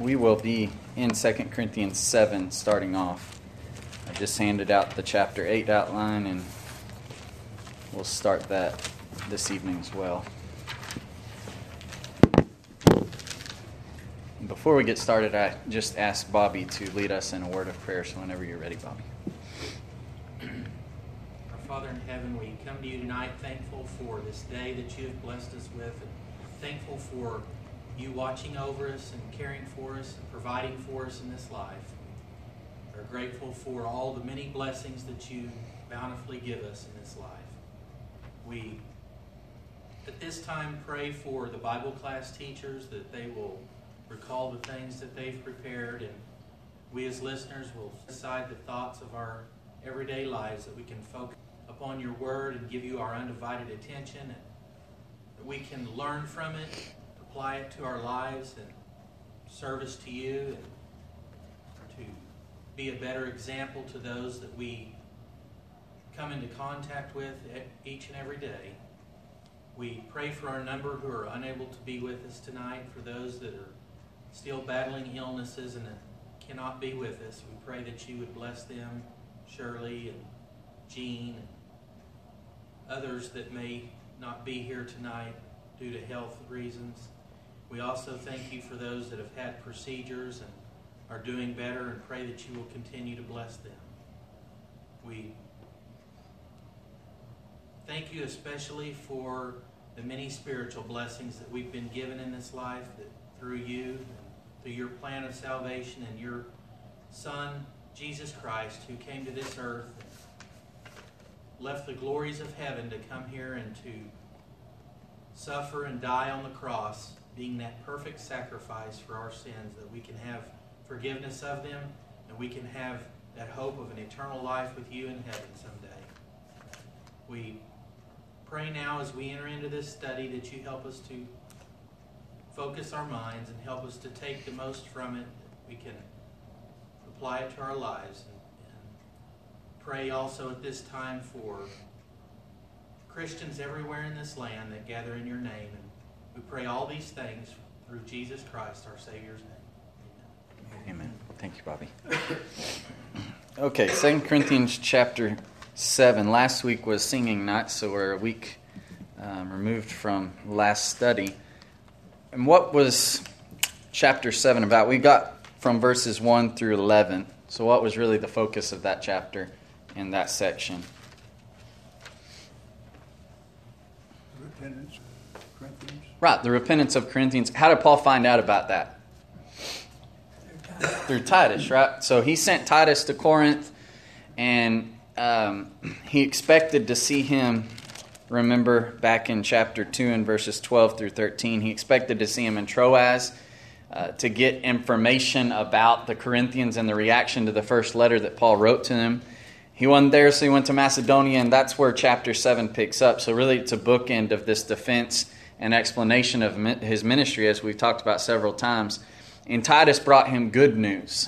We will be in 2 Corinthians 7 starting off. I just handed out the chapter 8 outline, and we'll start that this evening as well. Before we get started, I just asked Bobby to lead us in a word of prayer, so whenever you're ready, Bobby. Our Father in heaven, we come to you tonight thankful for this day that you have blessed us with, and thankful for you watching over us and caring for us and providing for us in this life. We're grateful for all the many blessings that you bountifully give us in this life. We, at this time, pray for the Bible class teachers that they will recall the things that they've prepared, and we as listeners will decide the thoughts of our everyday lives, that we can focus upon your word and give you our undivided attention, and that we can learn from it, apply it to our lives and service to you, and to be a better example to those that we come into contact with each and every day. We pray for our number who are unable to be with us tonight, for those that are still battling illnesses and cannot be with us. We pray that you would bless them, Shirley and Jean, and others that may not be here tonight due to health reasons. We also thank you for those that have had procedures and are doing better, and pray that you will continue to bless them. We thank you especially for the many spiritual blessings that we've been given in this life, that through you, and through your plan of salvation and your Son, Jesus Christ, who came to this earth, left the glories of heaven to come here and to suffer and die on the cross, being that perfect sacrifice for our sins, that we can have forgiveness of them, and we can have that hope of an eternal life with you in heaven someday. We pray now as we enter into this study that you help us to focus our minds and help us to take the most from it, that we can apply it to our lives. And pray also at this time for Christians everywhere in this land that gather in your name. And we pray all these things through Jesus Christ, our Savior's name. Amen. Amen. Thank you, Bobby. Okay, 2 Corinthians chapter 7. Last week was singing night, so we're a week removed from last study. And what was chapter 7 about? We got from verses 1 through 11. So what was really the focus of that chapter in that section? Repentance of Corinthians. Right, the repentance of Corinthians. How did Paul find out about that? Through Titus, right? So he sent Titus to Corinth, and he expected to see him. Remember back in chapter 2 and verses 12 through 13, he expected to see him in Troas to get information about the Corinthians and the reaction to the first letter that Paul wrote to them. He wasn't there, so he went to Macedonia, and that's where chapter 7 picks up. So really it's a bookend of this defense and explanation of his ministry, as we've talked about several times. And Titus brought him good news.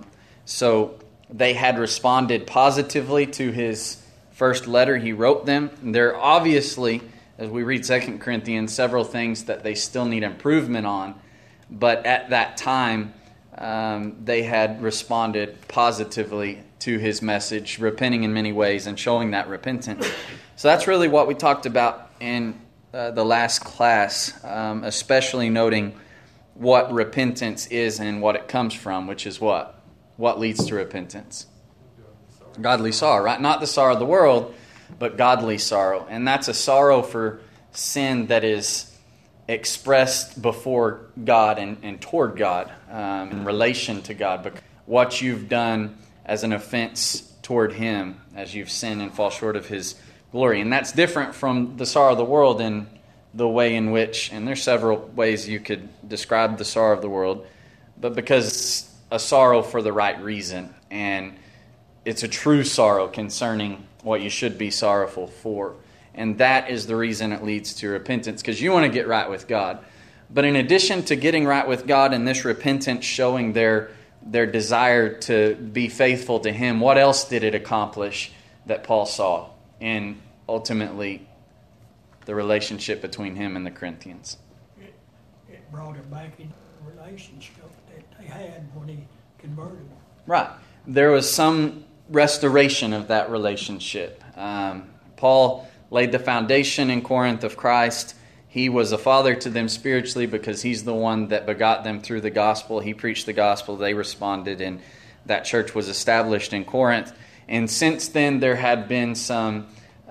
So they had responded positively to his first letter he wrote them. And there are obviously, as we read 2 Corinthians, several things that they still need improvement on. But at that time, they had responded positively to his message, repenting in many ways and showing that repentance. So that's really what we talked about in the last class, especially noting what repentance is and what it comes from, which is what? What leads to repentance? Godly sorrow, right? Not the sorrow of the world, but godly sorrow. And that's a sorrow for sin that is expressed before God and toward God, in relation to God. But what you've done as an offense toward Him, as you've sinned and fall short of His glory. And that's different from the sorrow of the world in the way in which, and there's several ways you could describe the sorrow of the world, but because it's a sorrow for the right reason, and it's a true sorrow concerning what you should be sorrowful for. And that is the reason it leads to repentance, because you want to get right with God. But in addition to getting right with God and this repentance showing their desire to be faithful to Him, what else did it accomplish that Paul saw in ultimately the relationship between him and the Corinthians? It brought it back in. relationship that they had when he converted them. Right. There was some restoration of that relationship. Paul laid the foundation in Corinth of Christ. He was a father to them spiritually because he's the one that begot them through the gospel. He preached the gospel, they responded, and that church was established in Corinth. And since then, there had been some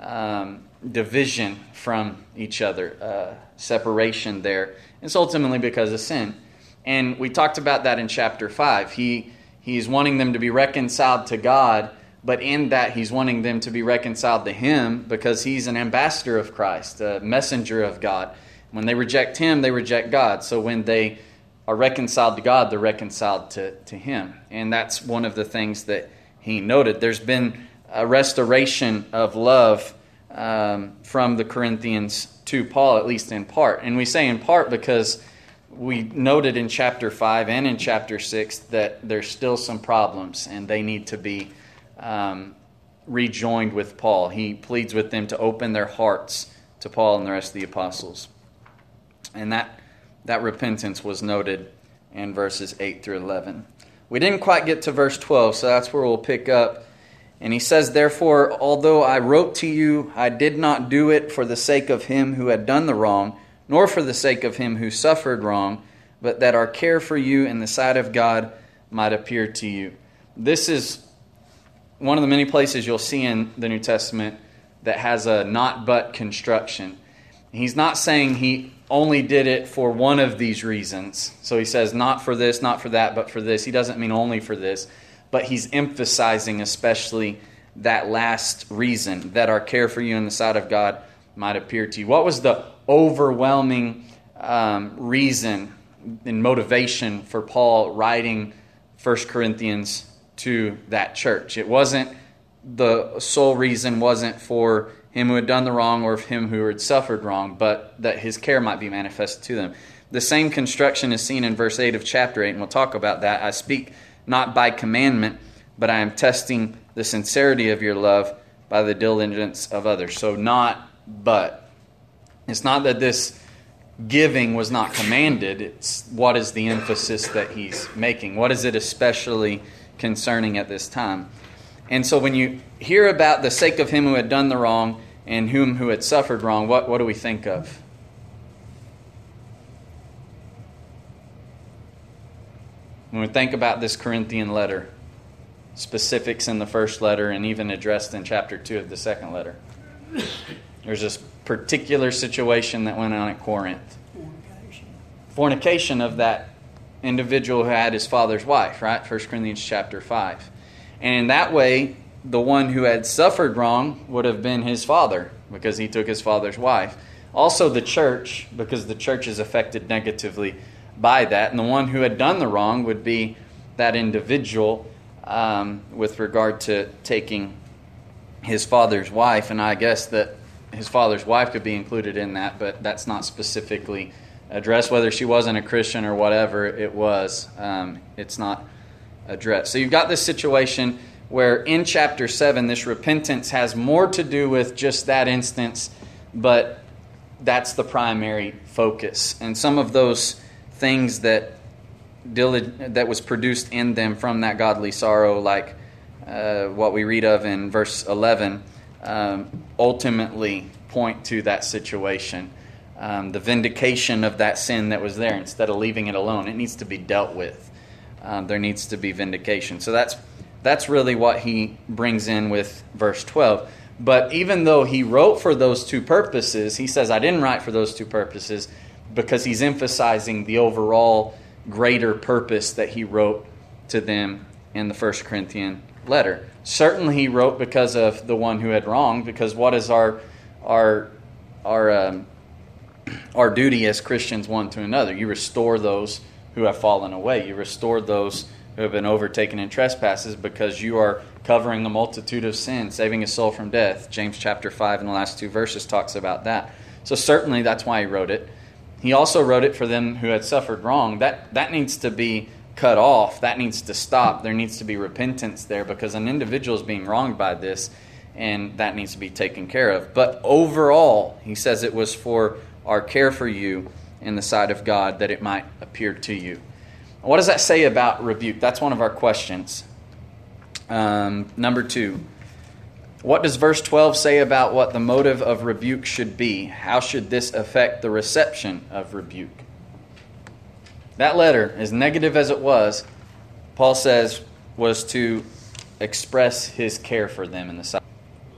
division from each other, separation there. It's ultimately because of sin. And we talked about that in chapter 5. He's wanting them to be reconciled to God, but in that he's wanting them to be reconciled to him because he's an ambassador of Christ, a messenger of God. When they reject him, they reject God. So when they are reconciled to God, they're reconciled to him. And that's one of the things that he noted. There's been a restoration of love from the Corinthians to Paul, at least in part. And we say in part because we noted in chapter 5 and in chapter 6 that there's still some problems and they need to be rejoined with Paul. He pleads with them to open their hearts to Paul and the rest of the apostles. And that repentance was noted in verses 8 through 11. We didn't quite get to verse 12, so that's where we'll pick up. And he says, "Therefore, although I wrote to you, I did not do it for the sake of him who had done the wrong, nor for the sake of him who suffered wrong, but that our care for you in the sight of God might appear to you." This is one of the many places you'll see in the New Testament that has a not but construction. He's not saying he only did it for one of these reasons. So he says not for this, not for that, but for this. He doesn't mean only for this. But he's emphasizing especially that last reason, that our care for you in the sight of God might appear to you. What was the overwhelming reason and motivation for Paul writing 1 Corinthians to that church? It wasn't, the sole reason wasn't for him who had done the wrong or him who had suffered wrong, but that his care might be manifested to them. The same construction is seen in verse 8 of chapter 8, and we'll talk about that. "I speak not by commandment, but I am testing the sincerity of your love by the diligence of others." So not but. It's not that this giving was not commanded. It's what is the emphasis that he's making. What is it especially concerning at this time? And so when you hear about the sake of him who had done the wrong and whom who had suffered wrong, what do we think of? When we think about this Corinthian letter, specifics in the first letter and even addressed in chapter 2 of the second letter, there's this particular situation that went on at Corinth. Fornication of that individual who had his father's wife, right? 1 Corinthians chapter 5. And in that way, the one who had suffered wrong would have been his father because he took his father's wife. Also the church, because the church is affected negatively by that. And the one who had done the wrong would be that individual with regard to taking his father's wife. And I guess that his father's wife could be included in that, but that's not specifically addressed. Whether she wasn't a Christian or whatever it was, it's not addressed. So you've got this situation where in chapter 7, this repentance has more to do with just that instance, but that's the primary focus. And some of those things that was produced in them from that godly sorrow, like what we read of in verse 11, ultimately point to that situation. The vindication of that sin that was there, instead of leaving it alone, it needs to be dealt with. There needs to be vindication. So that's really what he brings in with verse 12. But even though he wrote for those two purposes, he says, I didn't write for those two purposes, because he's emphasizing the overall greater purpose that he wrote to them in the 1 Corinthian letter. Certainly he wrote because of the one who had wronged, because what is our duty as Christians one to another? You restore those who have fallen away. You restore those who have been overtaken in trespasses, because you are covering a multitude of sins, saving a soul from death. James chapter 5 in the last two verses talks about that. So certainly that's why he wrote it. He also wrote it for them who had suffered wrong. That needs to be cut off. That needs to stop. There needs to be repentance there, because an individual is being wronged by this, and that needs to be taken care of. But overall, he says it was for our care for you in the sight of God, that it might appear to you. What does that say about rebuke? That's one of our questions. Number 2. What does verse 12 say about what the motive of rebuke should be? How should this affect the reception of rebuke? That letter, as negative as it was, Paul says, was to express his care for them in the sight.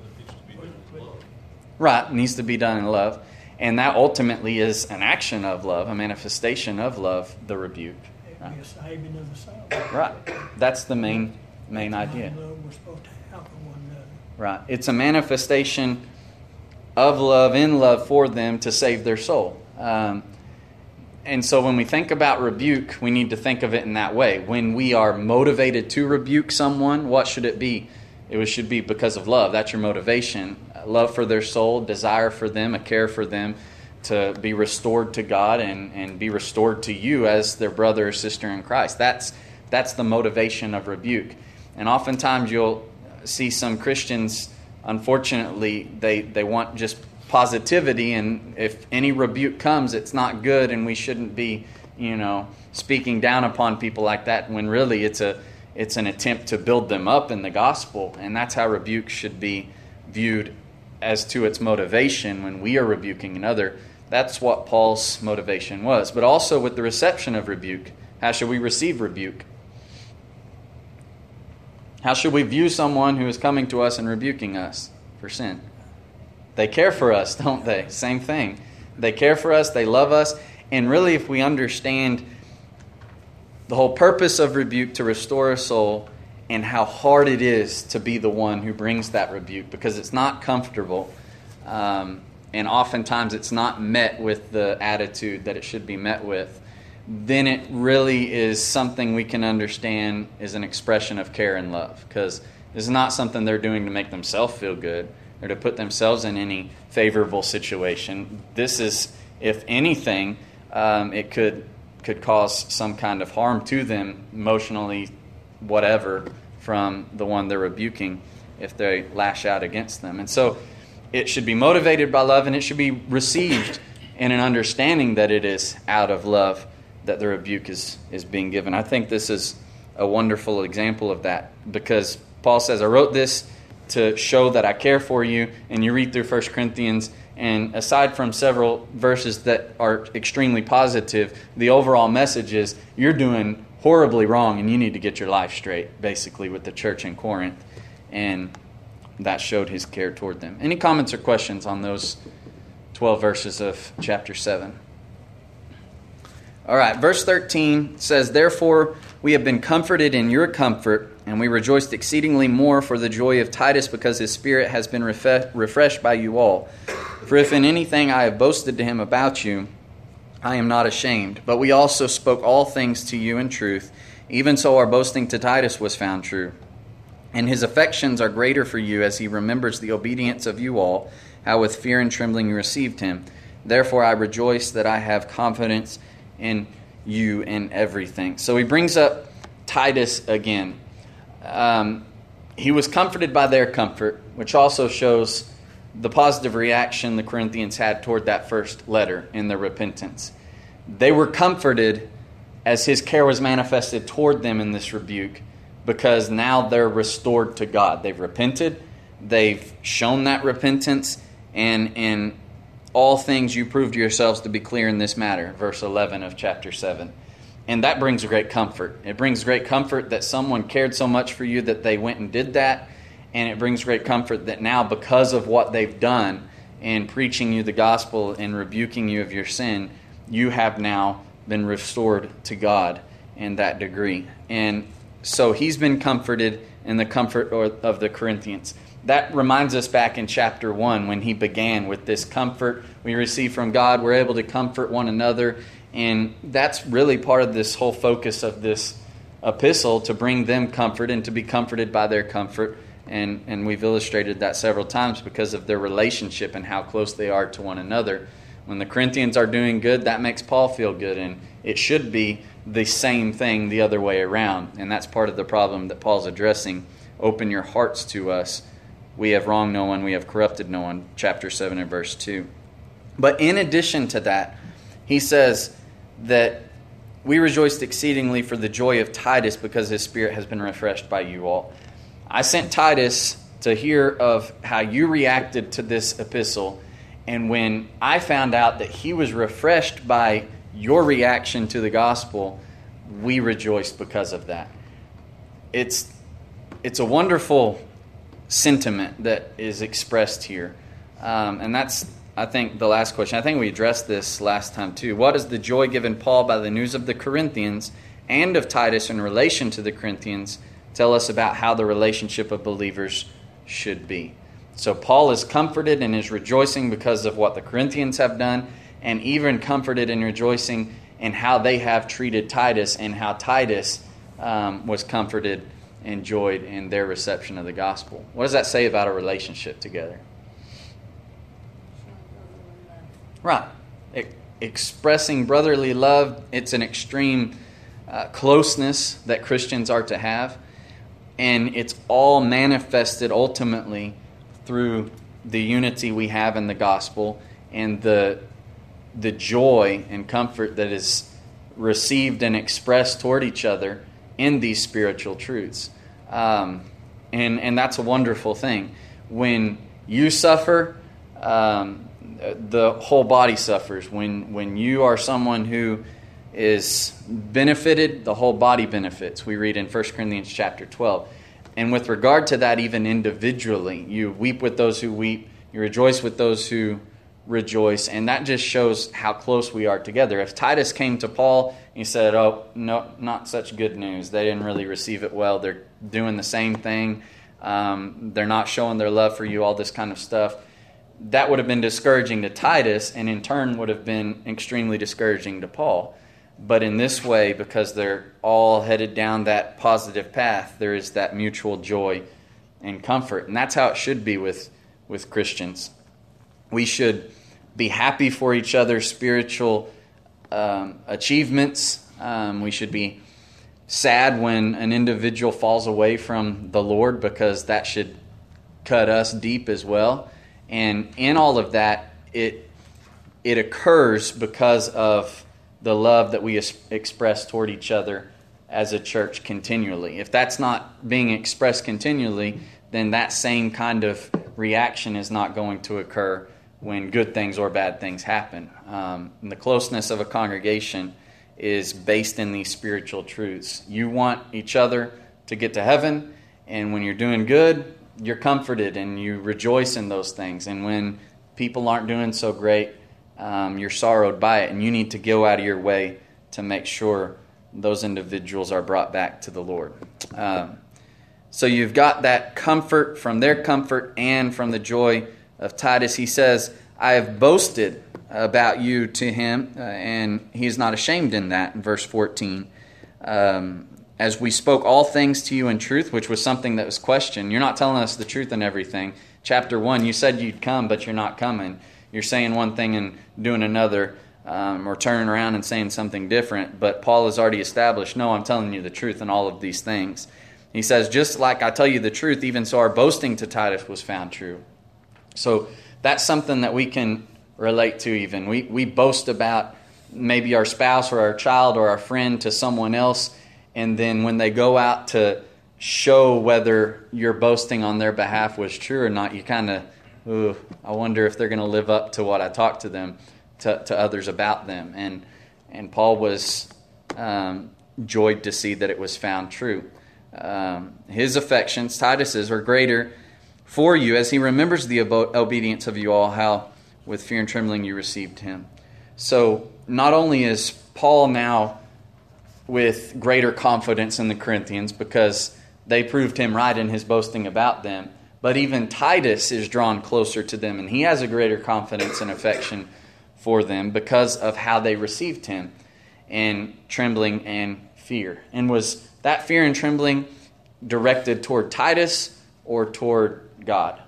Right, needs to be done in love. And that ultimately is an action of love, a manifestation of love, the rebuke. It'd be a saving of the soul. Right. That's the main idea. We're supposed to help one another. Right. It's a manifestation of love, in love for them to save their soul. And so when we think about rebuke, we need to think of it in that way. When we are motivated to rebuke someone, what should it be? It should be because of love. That's your motivation. Love for their soul, desire for them, a care for them to be restored to God and be restored to you as their brother or sister in Christ. That's the motivation of rebuke. And oftentimes you'll see some Christians, unfortunately, they want just positivity, and if any rebuke comes, it's not good, and we shouldn't be, speaking down upon people like that, when really it's an attempt to build them up in the gospel. And that's how rebuke should be viewed as to its motivation when we are rebuking another. That's what Paul's motivation was. But also with the reception of rebuke, how should we receive rebuke? How should we view someone who is coming to us and rebuking us for sin? They care for us, don't they? Same thing. They care for us, they love us, and really if we understand the whole purpose of rebuke to restore a soul and how hard it is to be the one who brings that rebuke, because it's not comfortable, and oftentimes it's not met with the attitude that it should be met with, then it really is something we can understand is an expression of care and love, because this is not something they're doing to make themselves feel good or to put themselves in any favorable situation. This is, if anything, it could cause some kind of harm to them emotionally, whatever, from the one they're rebuking if they lash out against them. And so it should be motivated by love, and it should be received in an understanding that it is out of love that the rebuke is being given. I think this is a wonderful example of that, because Paul says, I wrote this to show that I care for you. And you read through 1 Corinthians, and aside from several verses that are extremely positive, the overall message is you're doing horribly wrong and you need to get your life straight, basically, with the church in Corinth. And that showed his care toward them. Any comments or questions on those 12 verses of chapter 7? All right, verse 13 says, Therefore we have been comforted in your comfort, and we rejoiced exceedingly more for the joy of Titus, because his spirit has been refreshed by you all. For if in anything I have boasted to him about you, I am not ashamed. But we also spoke all things to you in truth. Even so our boasting to Titus was found true. And his affections are greater for you, as he remembers the obedience of you all, how with fear and trembling you received him. Therefore I rejoice that I have confidence in you in everything. So he brings up Titus again. He was comforted by their comfort, which also shows the positive reaction the Corinthians had toward that first letter in their repentance. They were comforted as his care was manifested toward them in this rebuke, because now they're restored to God. They've repented, they've shown that repentance, and in all things you proved yourselves to be clear in this matter, verse 11 of chapter 7. And that brings great comfort. It brings great comfort that someone cared so much for you that they went and did that. And it brings great comfort that now, because of what they've done in preaching you the gospel and rebuking you of your sin, you have now been restored to God in that degree. And so he's been comforted in the comfort of the Corinthians. That reminds us back in chapter 1 when he began with this comfort we receive from God. We're able to comfort one another. And that's really part of this whole focus of this epistle, to bring them comfort and to be comforted by their comfort. And we've illustrated that several times because of their relationship and how close they are to one another. When the Corinthians are doing good, that makes Paul feel good. And it should be the same thing the other way around. And that's part of the problem that Paul's addressing. Open your hearts to us. We have wronged no one, we have corrupted no one. Chapter 7 and verse 2. But in addition to that, He says that we rejoiced exceedingly for the joy of Titus because his spirit has been refreshed by you all. I sent Titus to hear of how you reacted to this epistle, and when I found out that he was refreshed by your reaction to the gospel, we rejoiced because of that. It's a wonderful sentiment that is expressed here. And that's, I think, the last question. I think we addressed this last time too. What is the joy given Paul by the news of the Corinthians and of Titus in relation to the Corinthians tell us about how the relationship of believers should be? So Paul is comforted and is rejoicing because of what the Corinthians have done, and even comforted and rejoicing in how they have treated Titus and how Titus was comforted and joyed in their reception of the gospel. What does that say about a relationship together? Right. Expressing brotherly love, it's an extreme closeness that Christians are to have. And it's all manifested ultimately through the unity we have in the gospel and the joy and comfort that is received and expressed toward each other in these spiritual truths. And that's a wonderful thing. When you suffer, the whole body suffers. When you are someone who is benefited, the whole body benefits. We read in 1 Corinthians chapter 12. And with regard to that, even individually, you weep with those who weep, you rejoice with those who rejoice, and that just shows how close we are together. If Titus came to Paul and he said, "Oh, no, not such good news. They didn't really receive it well. They're doing the same thing. They're not showing their love for you," all this kind of stuff, that would have been discouraging to Titus, and in turn would have been extremely discouraging to Paul. But in this way, because they're all headed down that positive path, there is that mutual joy and comfort. And that's how it should be with Christians. We should be happy for each other's spiritual achievements. We should be sad when an individual falls away from the Lord, because that should cut us deep as well. And in all of that, it occurs because of the love that we express toward each other as a church continually. If that's not being expressed continually, then that same kind of reaction is not going to occur when good things or bad things happen. And the closeness of a congregation is based in these spiritual truths. You want each other to get to heaven, and when you're doing good, you're comforted and you rejoice in those things. And when people aren't doing so great, you're sorrowed by it, and you need to go out of your way to make sure those individuals are brought back to the Lord. So you've got that comfort from their comfort and from the joy of Titus. He says, "I have boasted about you to him," and he's not ashamed in that, in verse 14. "As we spoke all things to you in truth," which was something that was questioned. You're not telling us the truth in everything. Chapter 1, you said you'd come, but you're not coming. You're saying one thing and doing another, or turning around and saying something different. But Paul has already established, no, I'm telling you the truth in all of these things. He says, just like I tell you the truth, even so our boasting to Titus was found true. So that's something that we can relate to even. We boast about maybe our spouse or our child or our friend to someone else, and then when they go out to show whether your boasting on their behalf was true or not, you kind of, I wonder if they're going to live up to what I talked to them, to others about them. And Paul was joyed to see that it was found true. His affections, Titus's, are greater for you as he remembers the obedience of you all, how with fear and trembling you received him. So not only is Paul now with greater confidence in the Corinthians because they proved him right in his boasting about them, but even Titus is drawn closer to them, and he has a greater confidence and affection for them because of how they received him in trembling and fear. And was that fear and trembling directed toward Titus or toward God?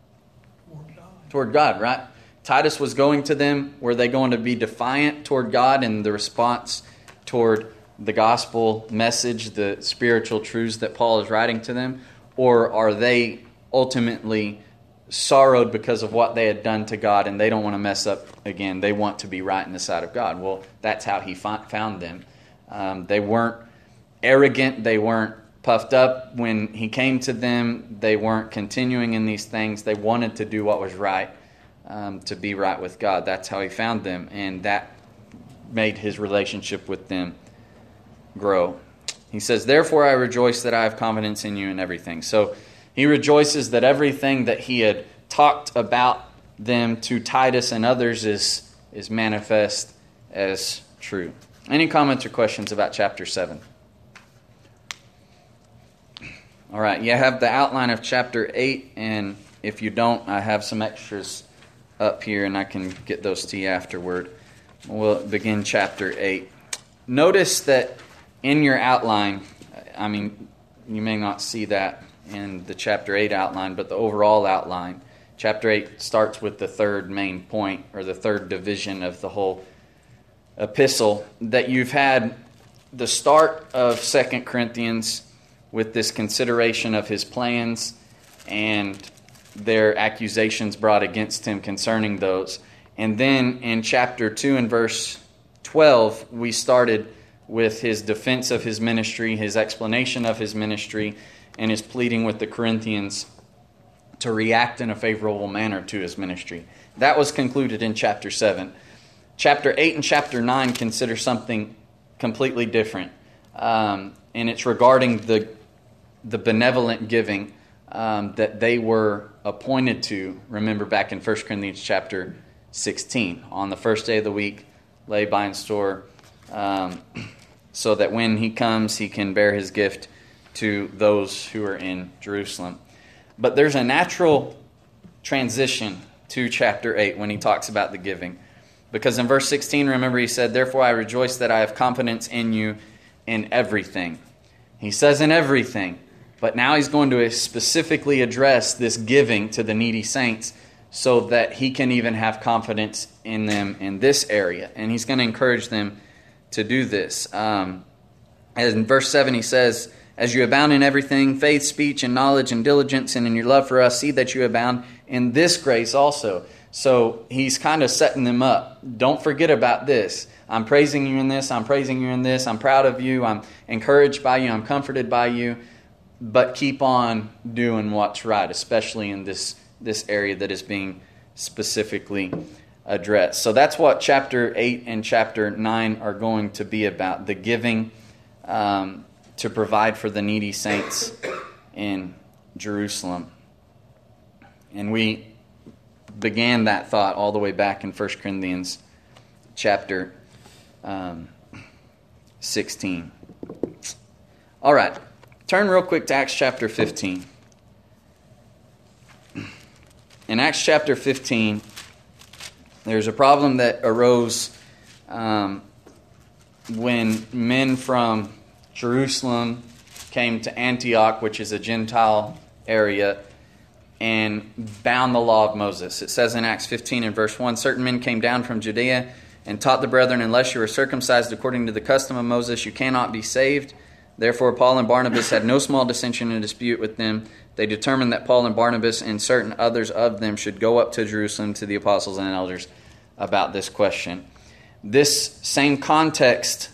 Toward God, right? Titus was going to them. Were they going to be defiant toward God in the response toward the gospel message, the spiritual truths that Paul is writing to them? Or are they ultimately sorrowed because of what they had done to God, and they don't want to mess up again. They want to be right in the sight of God. Well, that's how he found them. They weren't arrogant. They weren't puffed up. When he came to them, they weren't continuing in these things. They wanted to do what was right, to be right with God. That's how he found them, and that made his relationship with them grow. He says, therefore I rejoice that I have confidence in you in everything. So he rejoices that everything that he had talked about them to Titus and others is manifest as true. Any comments or questions about chapter 7? All right, you have the outline of chapter 8, and if you don't, I have some extras up here, and I can get those to you afterward. We'll begin chapter 8. Notice that in your outline, I mean, you may not see that in the chapter 8 outline, but the overall outline, chapter 8 starts with the third main point, or the third division of the whole epistle, that you've had the start of 2 Corinthians with this consideration of his plans and their accusations brought against him concerning those. And then in chapter 2 and verse 12, we started with his defense of his ministry, his explanation of his ministry, and his pleading with the Corinthians to react in a favorable manner to his ministry. That was concluded in chapter 7. Chapter 8 and chapter 9 consider something completely different. And it's regarding the benevolent giving that they were appointed to. Remember back in 1 Corinthians chapter 16. On the first day of the week, lay by in store, so that when he comes, he can bear his gift to those who are in Jerusalem. But there's a natural transition to chapter 8 when he talks about the giving. Because in verse 16, remember, he said, therefore I rejoice that I have confidence in you in everything. He says in everything. But now he's going to specifically address this giving to the needy saints so that he can even have confidence in them in this area. And he's going to encourage them to do this. As in verse 7 he says, as you abound in everything, faith, speech, and knowledge, and diligence, and in your love for us, see that you abound in this grace also. So he's kind of setting them up. Don't forget about this. I'm praising you in this. I'm praising you in this. I'm proud of you. I'm encouraged by you. I'm comforted by you. But keep on doing what's right, especially in this area that is being specifically addressed. So that's what chapter 8 and chapter 9 are going to be about. The giving to provide for the needy saints in Jerusalem. And we began that thought all the way back in 1 Corinthians chapter 16. All right. Turn real quick to Acts chapter 15. In Acts chapter 15, there's a problem that arose when men from Jerusalem came to Antioch, which is a Gentile area, and bound the law of Moses. It says in Acts 15 and verse 1, certain men came down from Judea and taught the brethren, unless you are circumcised according to the custom of Moses, you cannot be saved. Therefore Paul and Barnabas had no small dissension and dispute with them. They determined that Paul and Barnabas and certain others of them should go up to Jerusalem to the apostles and elders about this question. This same context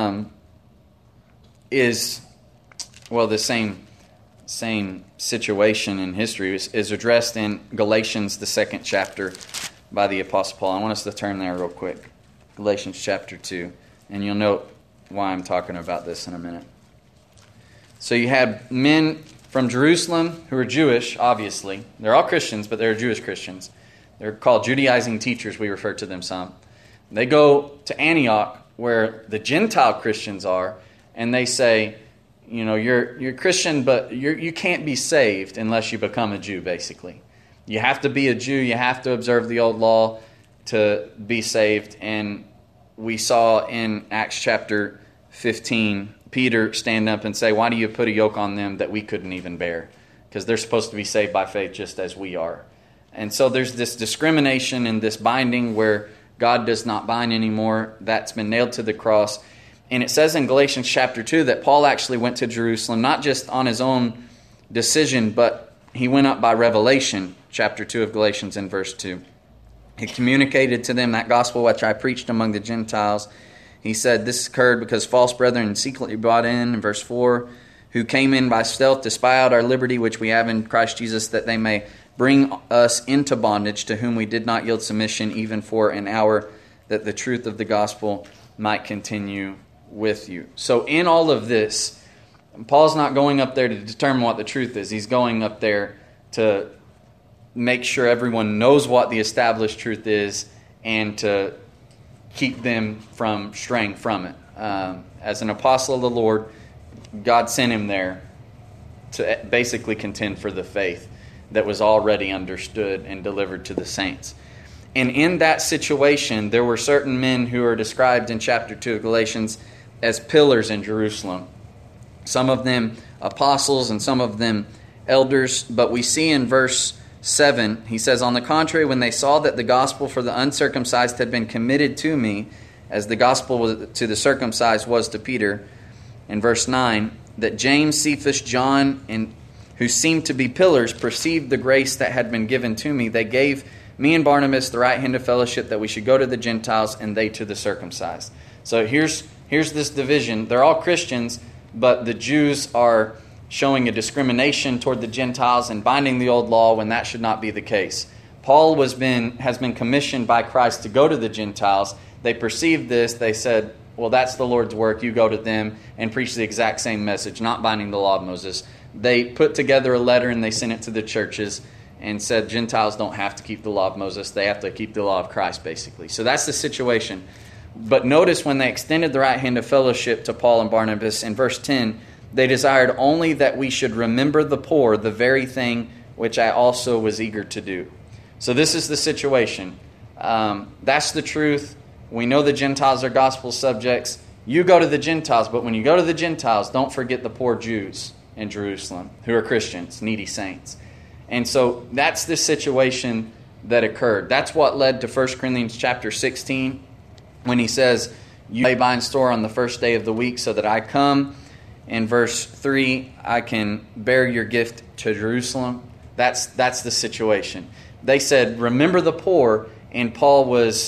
is, well, the same situation in history is addressed in Galatians, the 2nd chapter, by the Apostle Paul. I want us to turn there real quick. Galatians chapter 2. And you'll note why I'm talking about this in a minute. So you had men from Jerusalem who are Jewish, obviously. They're all Christians, but they're Jewish Christians. They're called Judaizing teachers, we refer to them some. They go to Antioch, where the Gentile Christians are, and they say, you know, you're Christian, but you can't be saved unless you become a Jew, basically. You have to be a Jew. You have to observe the old law to be saved. And we saw in Acts chapter 15, Peter stand up and say, why do you put a yoke on them that we couldn't even bear? Because they're supposed to be saved by faith just as we are. And so there's this discrimination and this binding where God does not bind anymore. That's been nailed to the cross. And it says in Galatians chapter 2 that Paul actually went to Jerusalem, not just on his own decision, but he went up by revelation. chapter 2 of Galatians in verse 2. He communicated to them that gospel which I preached among the Gentiles. He said this occurred because false brethren secretly brought in verse 4, who came in by stealth to spy out our liberty which we have in Christ Jesus, that they may bring us into bondage, to whom we did not yield submission even for an hour, that the truth of the gospel might continue with you. So in all of this, Paul's not going up there to determine what the truth is. He's going up there to make sure everyone knows what the established truth is and to keep them from straying from it. As an apostle of the Lord, God sent him there to basically contend for the faith that was already understood and delivered to the saints. And in that situation, there were certain men who are described in chapter 2 of Galatians as pillars in Jerusalem. Some of them apostles and some of them elders. But we see in verse 7, he says, on the contrary, when they saw that the gospel for the uncircumcised had been committed to me, as the gospel to the circumcised was to Peter. In verse 9, that James, Cephas, John, and who seemed to be pillars, perceived the grace that had been given to me. They gave me and Barnabas the right hand of fellowship, that we should go to the Gentiles and they to the circumcised. So here's this division. They're all Christians, but the Jews are showing a discrimination toward the Gentiles and binding the old law when that should not be the case. Paul has been commissioned by Christ to go to the Gentiles. They perceived this. They said, well, that's the Lord's work. You go to them and preach the exact same message, not binding the law of Moses. They put together a letter and they sent it to the churches and said Gentiles don't have to keep the law of Moses. They have to keep the law of Christ, basically. So that's the situation. But notice when they extended the right hand of fellowship to Paul and Barnabas, in verse 10, they desired only that we should remember the poor, the very thing which I also was eager to do. So this is the situation. That's the truth. We know the Gentiles are gospel subjects. You go to the Gentiles, but when you go to the Gentiles, don't forget the poor Jews in Jerusalem who are Christians, needy saints. And so that's the situation that occurred. That's what led to 1 Corinthians chapter 16 when he says, you lay by in store on the first day of the week so that I come. In verse 3, I can bear your gift to Jerusalem. That's the situation. They said, remember the poor, and Paul was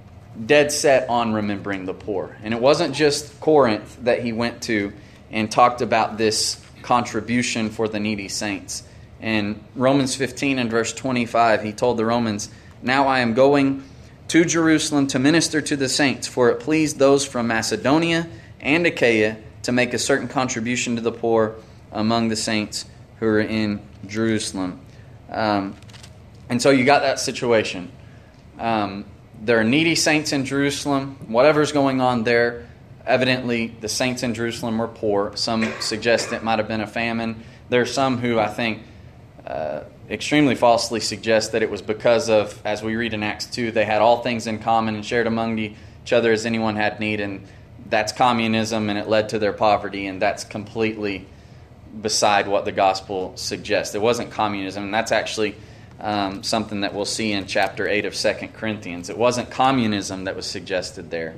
dead set on remembering the poor. And it wasn't just Corinth that he went to and talked about this contribution for the needy saints. In Romans 15 and verse 25, he told the Romans, now I am going to Jerusalem to minister to the saints, for it pleased those from Macedonia and Achaia to make a certain contribution to the poor among the saints who are in Jerusalem. And so you got that situation. There are needy saints in Jerusalem. Whatever's going on there, evidently the saints in Jerusalem were poor. Some suggest it might have been a famine. There are some who I think extremely falsely suggest that it was because of, as we read in Acts 2, they had all things in common and shared among each other as anyone had need, and that's communism, and it led to their poverty, and that's completely beside what the gospel suggests. It wasn't communism, and that's actually something that we'll see in chapter 8 of 2 Corinthians. It wasn't communism that was suggested there.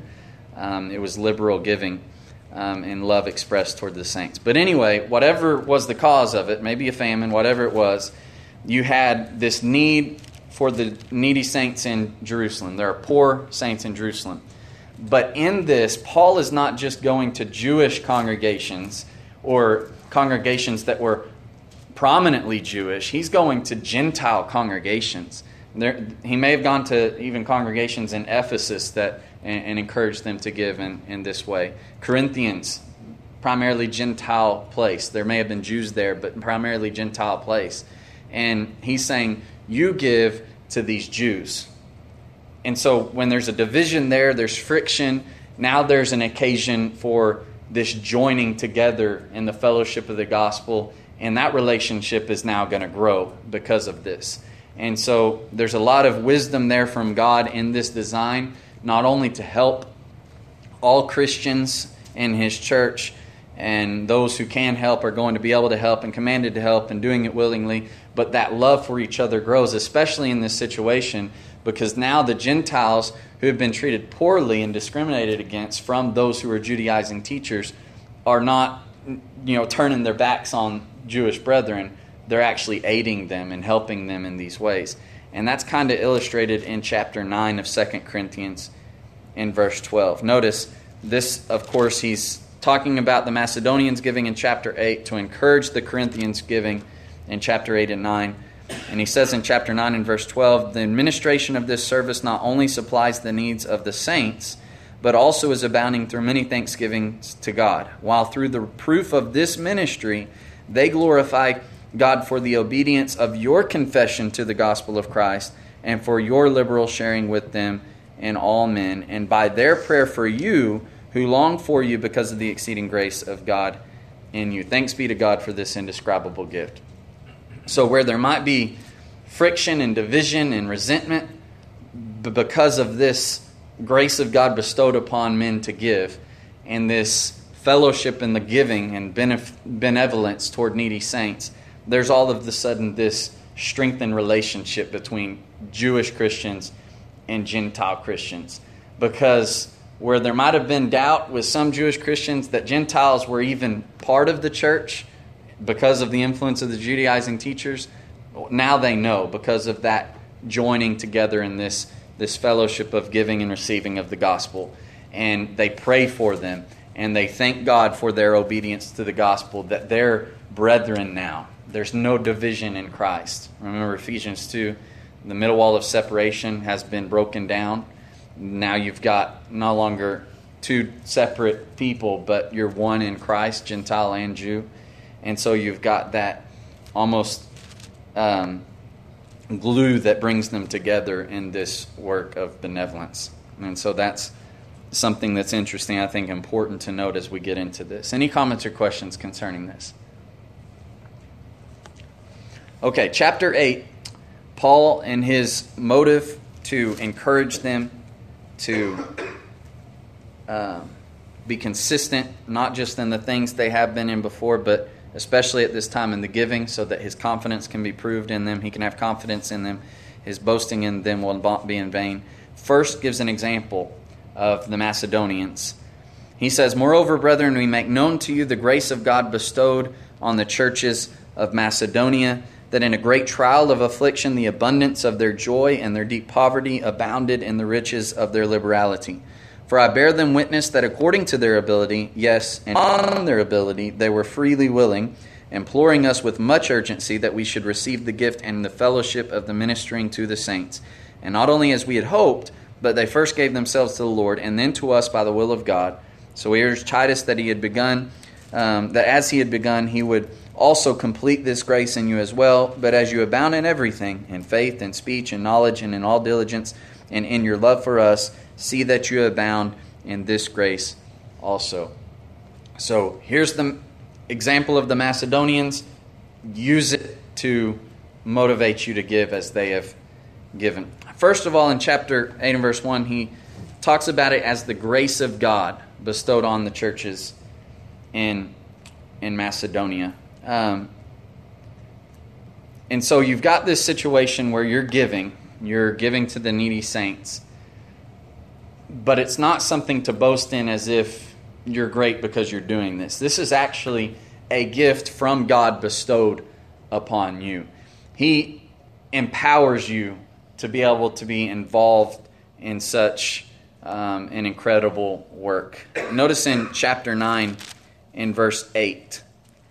It was liberal giving and love expressed toward the saints. But anyway, whatever was the cause of it, maybe a famine, whatever it was, you had this need for the needy saints in Jerusalem. There are poor saints in Jerusalem. But in this, Paul is not just going to Jewish congregations or congregations that were prominently Jewish. He's going to Gentile congregations. He may have gone to even congregations in Ephesus and encouraged them to give in this way. Corinthians, primarily Gentile place. There may have been Jews there, but primarily Gentile place. And he's saying, you give to these Jews. And so when there's a division there, there's friction. Now there's an occasion for this joining together in the fellowship of the gospel. And that relationship is now going to grow because of this. And so there's a lot of wisdom there from God in this design, not only to help all Christians in His church, and those who can help are going to be able to help and commanded to help and doing it willingly, but that love for each other grows, especially in this situation, because now the Gentiles who have been treated poorly and discriminated against from those who are Judaizing teachers are not, turning their backs on Jewish brethren. they're actually aiding them and helping them in these ways. And that's kind of illustrated in chapter 9 of 2 Corinthians in verse 12. Notice this, of course, he's talking about the Macedonians giving in chapter 8 to encourage the Corinthians giving in chapter 8 and 9. And he says in chapter 9 and verse 12, the administration of this service not only supplies the needs of the saints, but also is abounding through many thanksgivings to God, while through the proof of this ministry they glorify God for the obedience of your confession to the gospel of Christ and for your liberal sharing with them in all men, and by their prayer for you who long for you because of the exceeding grace of God in you. Thanks be to God for this indescribable gift. So where there might be friction and division and resentment because of this grace of God bestowed upon men to give, and this fellowship in the giving and benevolence toward needy saints, there's all of a sudden this strengthened relationship between Jewish Christians and Gentile Christians. Because where there might have been doubt with some Jewish Christians that Gentiles were even part of the church because of the influence of the Judaizing teachers, now they know because of that joining together in this fellowship of giving and receiving of the gospel. And they pray for them, and they thank God for their obedience to the gospel, that they're brethren now. There's no division in Christ. Remember Ephesians 2, the middle wall of separation has been broken down. Now you've got no longer two separate people, but you're one in Christ, Gentile and Jew. And so you've got that almost glue that brings them together in this work of benevolence. And so that's something that's interesting, I think, important to note as we get into this. Any comments or questions concerning this? Okay, chapter 8, Paul and his motive to encourage them to be consistent, not just in the things they have been in before, but especially at this time in the giving, so that his confidence can be proved in them. He can have confidence in them. His boasting in them will not be in vain. First gives an example of the Macedonians. He says, moreover, brethren, we make known to you the grace of God bestowed on the churches of Macedonia, that in a great trial of affliction the abundance of their joy and their deep poverty abounded in the riches of their liberality. For I bear them witness that according to their ability, yes, and on their ability, they were freely willing, imploring us with much urgency that we should receive the gift and the fellowship of the ministering to the saints. And not only as we had hoped, but they first gave themselves to the Lord, and then to us by the will of God. So we urge Titus that that as he had begun, he would also complete this grace in you as well. But as you abound in everything, in faith and speech and knowledge and in all diligence, and in your love for us, see that you abound in this grace also. So here's the example of the Macedonians. Use it to motivate you to give as they have given. First of all, in chapter 8 and verse 1, he talks about it as the grace of God bestowed on the churches in Macedonia. And so you've got this situation where you're giving to the needy saints, but it's not something to boast in as if you're great because you're doing this. This is actually a gift from God bestowed upon you. He empowers you to be able to be involved in such an incredible work. Notice in chapter 9, in verse 8,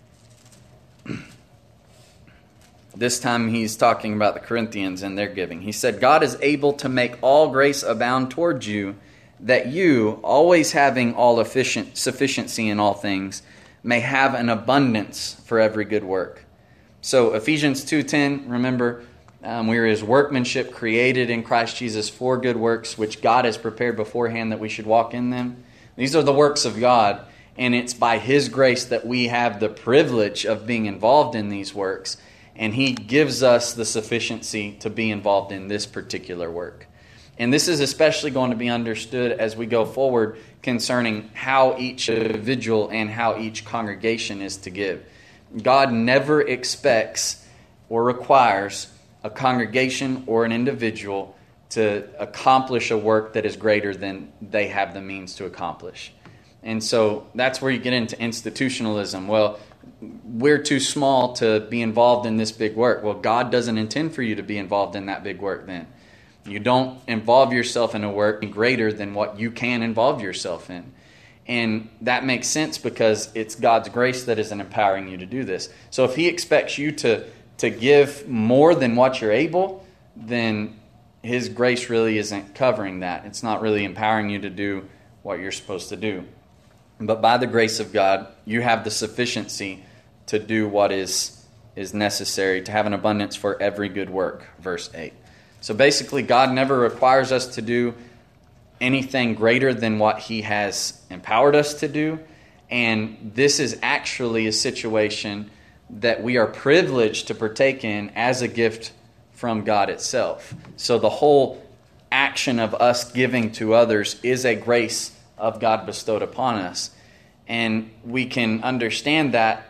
this time he's talking about the Corinthians and their giving. He said, God is able to make all grace abound toward you, that you, always having all sufficiency in all things, may have an abundance for every good work. So Ephesians 2:10, remember, we are his workmanship, created in Christ Jesus for good works, which God has prepared beforehand that we should walk in them. These are the works of God, and it's by his grace that we have the privilege of being involved in these works, and he gives us the sufficiency to be involved in this particular work. And this is especially going to be understood as we go forward concerning how each individual and how each congregation is to give. God never expects or requires a congregation or an individual to accomplish a work that is greater than they have the means to accomplish. And so that's where you get into institutionalism. Well, we're too small to be involved in this big work. Well, God doesn't intend for you to be involved in that big work then. You don't involve yourself in a work greater than what you can involve yourself in. And that makes sense because it's God's grace that is empowering you to do this. So if He expects you to give more than what you're able, then His grace really isn't covering that. It's not really empowering you to do what you're supposed to do. But by the grace of God, you have the sufficiency to do what is necessary, to have an abundance for every good work, verse 8. So basically, God never requires us to do anything greater than what He has empowered us to do. And this is actually a situation that we are privileged to partake in as a gift from God itself. So the whole action of us giving to others is a grace of God bestowed upon us. And we can understand that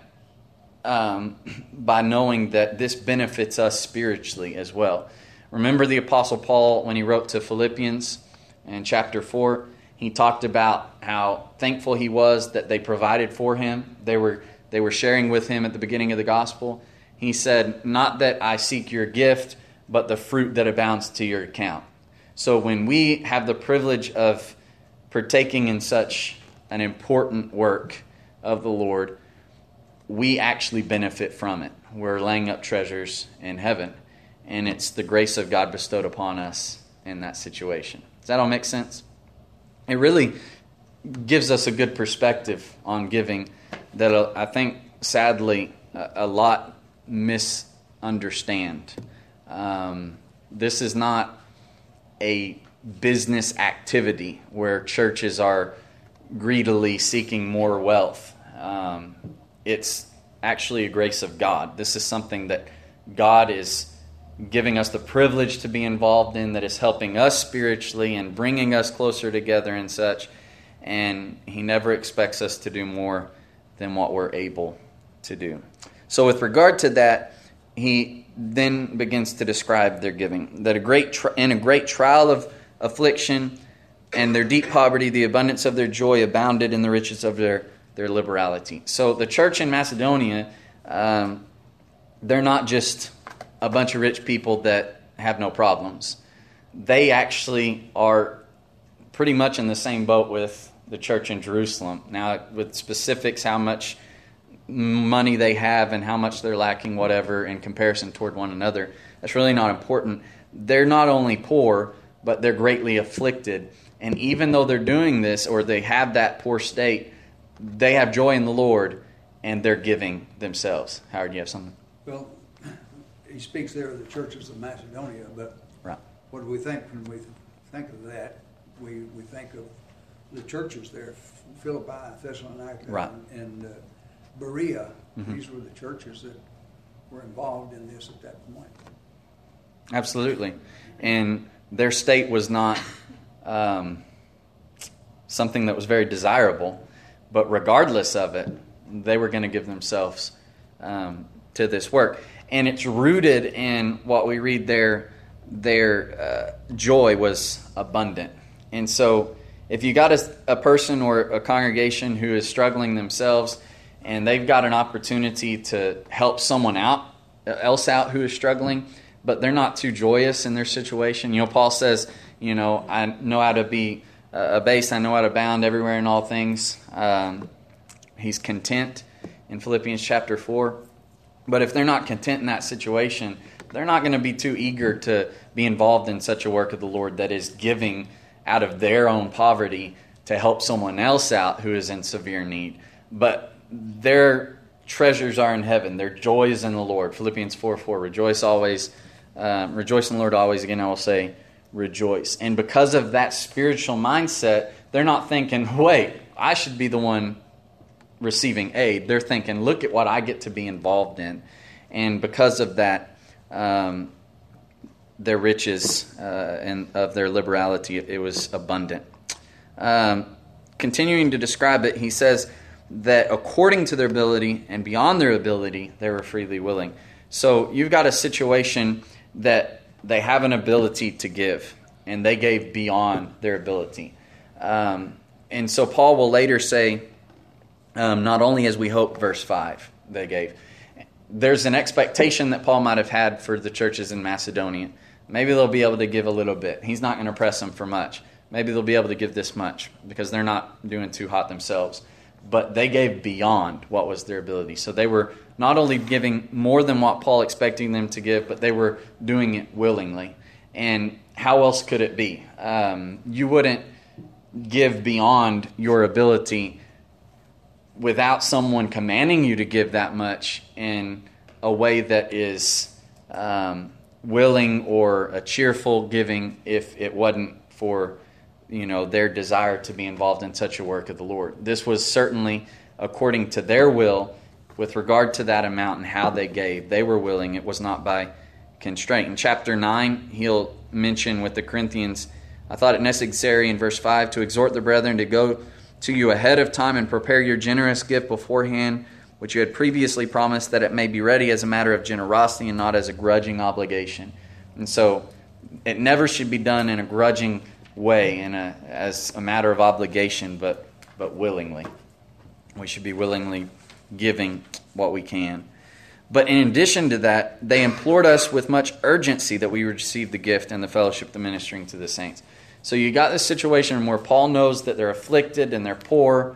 by knowing that this benefits us spiritually as well. Remember the Apostle Paul, when he wrote to Philippians in chapter 4, he talked about how thankful he was that they provided for him. They were sharing with him at the beginning of the gospel. He said, "Not that I seek your gift, but the fruit that abounds to your account." So when we have the privilege of partaking in such an important work of the Lord, we actually benefit from it. We're laying up treasures in heaven. And it's the grace of God bestowed upon us in that situation. Does that all make sense? It really gives us a good perspective on giving that I think, sadly, a lot misunderstand. This is not a business activity where churches are greedily seeking more wealth. It's actually a grace of God. This is something that God is giving us the privilege to be involved in, that is helping us spiritually and bringing us closer together and such. And He never expects us to do more than what we're able to do. So with regard to that, He then begins to describe their giving. That in a great trial of affliction and their deep poverty, the abundance of their joy abounded in the riches of their liberality. So the church in Macedonia, they're not just a bunch of rich people that have no problems. They actually are pretty much in the same boat with the church in Jerusalem. Now, with specifics, how much money they have and how much they're lacking, whatever, in comparison toward one another, that's really not important. They're not only poor, but they're greatly afflicted. And even though they're doing this, or they have that poor state, they have joy in the Lord, and they're giving themselves. Howard, you have something? Well, he speaks there of the churches of Macedonia, but right. What do we think when we think of that? We think of the churches there, Philippi, Thessalonica, right. and Berea. Mm-hmm. These were the churches that were involved in this at that point. Absolutely. And their state was not something that was very desirable, but regardless of it, they were going to give themselves to this work. And it's rooted in what we read there. Their joy was abundant. And so if you got a person or a congregation who is struggling themselves and they've got an opportunity to help someone else out who is struggling, but they're not too joyous in their situation. You know, Paul says, I know how to be abased, I know how to abound everywhere in all things. He's content in Philippians chapter 4. But if they're not content in that situation, they're not going to be too eager to be involved in such a work of the Lord that is giving out of their own poverty to help someone else out who is in severe need. But their treasures are in heaven. Their joy is in the Lord. Philippians 4:4, rejoice always. Rejoice in the Lord always. Again, I will say rejoice. And because of that spiritual mindset, they're not thinking, wait, I should be the one receiving aid. They're thinking, look at what I get to be involved in. And because of that, their riches and of their liberality, it was abundant. Continuing to describe it, he says that according to their ability and beyond their ability, they were freely willing. So you've got a situation that they have an ability to give, and they gave beyond their ability. And so Paul will later say, not only as we hope, verse 5, they gave. There's an expectation that Paul might have had for the churches in Macedonia. Maybe they'll be able to give a little bit. He's not going to press them for much. Maybe they'll be able to give this much because they're not doing too hot themselves. But they gave beyond what was their ability. So they were not only giving more than what Paul expected them to give, but they were doing it willingly. And how else could it be? You wouldn't give beyond your ability without someone commanding you to give that much in a way that is willing or a cheerful giving if it wasn't for their desire to be involved in such a work of the Lord. This was certainly according to their will with regard to that amount and how they gave. They were willing. It was not by constraint. In chapter 9, he'll mention with the Corinthians, I thought it necessary in verse 5 to exhort the brethren to go to you ahead of time and prepare your generous gift beforehand, which you had previously promised, that it may be ready as a matter of generosity and not as a grudging obligation. And so it never should be done in a grudging way, as a matter of obligation, but willingly. We should be willingly giving what we can. But in addition to that, they implored us with much urgency that we receive the gift and the fellowship, the ministering to the saints. So you got this situation where Paul knows that they're afflicted and they're poor,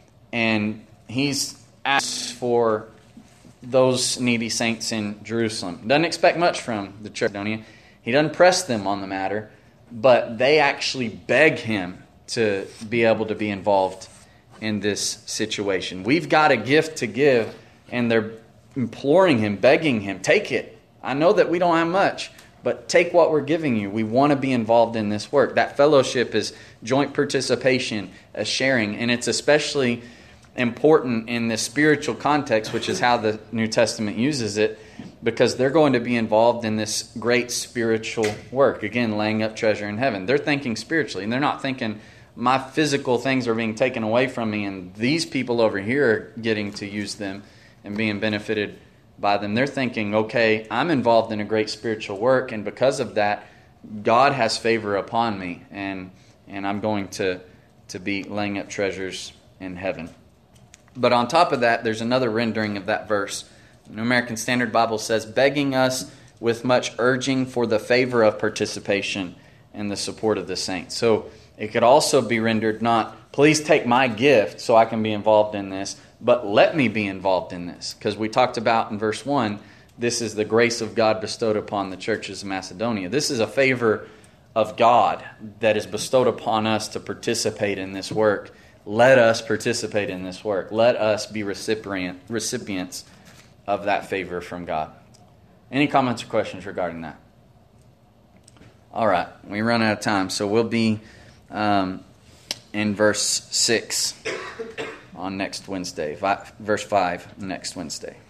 and he's asked for those needy saints in Jerusalem. Doesn't expect much from the church, don't he? He doesn't press them on the matter, but they actually beg him to be able to be involved in this situation. We've got a gift to give, and they're imploring him, begging him, take it. I know that we don't have much, but take what we're giving you. We want to be involved in this work. That fellowship is joint participation, a sharing, and it's especially important in this spiritual context, which is how the New Testament uses it, because they're going to be involved in this great spiritual work. Again, laying up treasure in heaven. They're thinking spiritually, and they're not thinking, my physical things are being taken away from me, and these people over here are getting to use them and being benefited by them. They're thinking, okay, I'm involved in a great spiritual work, and because of that, God has favor upon me, and I'm going to be laying up treasures in heaven. But on top of that, there's another rendering of that verse. The New American Standard Bible says, begging us with much urging for the favor of participation in the support of the saints. So it could also be rendered not, please take my gift so I can be involved in this, but let me be involved in this. Because we talked about in verse 1, this is the grace of God bestowed upon the churches of Macedonia. This is a favor of God that is bestowed upon us to participate in this work. Let us participate in this work. Let us be recipients of that favor from God. Any comments or questions regarding that? All right, we run out of time, so we'll be in verse 6 on next Wednesday, verse 5 next Wednesday.